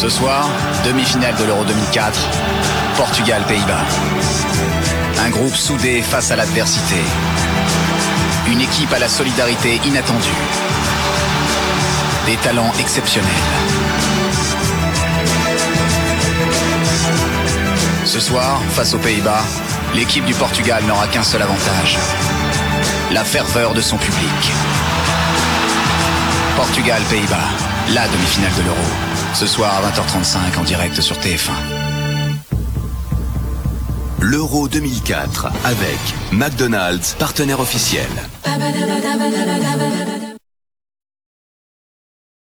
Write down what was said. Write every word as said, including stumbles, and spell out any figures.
Ce soir, demi-finale de l'Euro deux mille quatre, Portugal-Pays-Bas. Un groupe soudé face à l'adversité. Une équipe à la solidarité inattendue. Des talents exceptionnels. Ce soir, face aux Pays-Bas, l'équipe du Portugal n'aura qu'un seul avantage. La ferveur de son public. Portugal-Pays-Bas, la demi-finale de l'Euro. Ce soir à vingt heures trente-cinq en direct sur T F un. L'Euro deux mille quatre avec McDonald's, partenaire officiel.